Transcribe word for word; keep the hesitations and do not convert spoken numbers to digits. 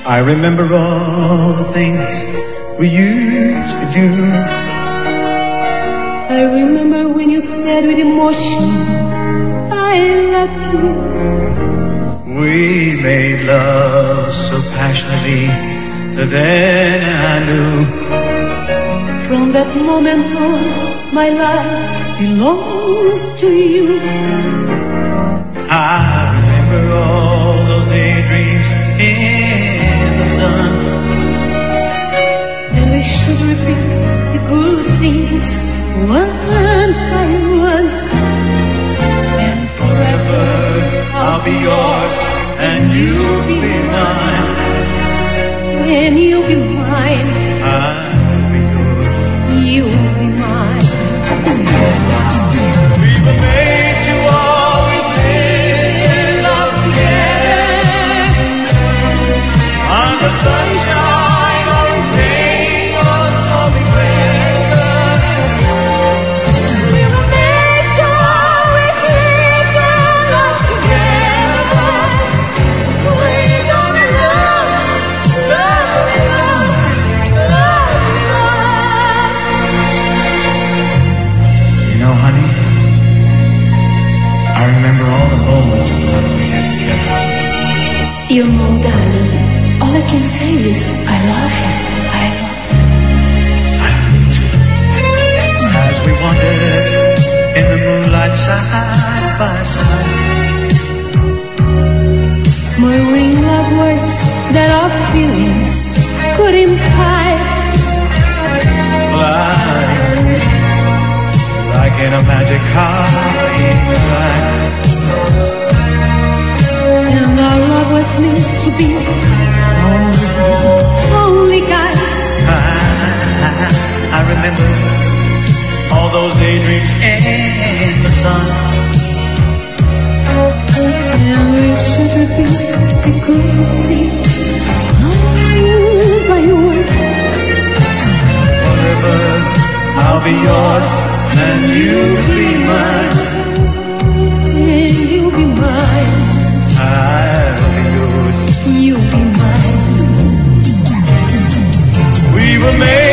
I remember all the things we used to do. I remember when you said with emotion, I love you. We made love so passionately that then I knew. From that moment on, my life belonged to you. I remember all those daydreams in the sun. And we should repeat the good things one by one. And forever I'll be yours and you'll be mine. And you'll be mine. I'll be yours. You'll be mine. We were made to always live in love together. Under sunshine or in pain or stormy weather. We were made to always live in love together. We're gonna love, love, love, love. You know, honey, I remember all the moments of love we had together. You know, darling, all I can say is I love you. I love you. I love you too. As we wandered in the moonlight side by side. Murmuring love words that our feelings could impart. Flying like in a magic carpet. And our love was meant to be our only guide. I, I remember all those daydreams in the sun. And we should repeat the good things one by one. Forever I'll be yours and you'll be mine. And you'll be mine. I'll be yours. You'll be mine. We were made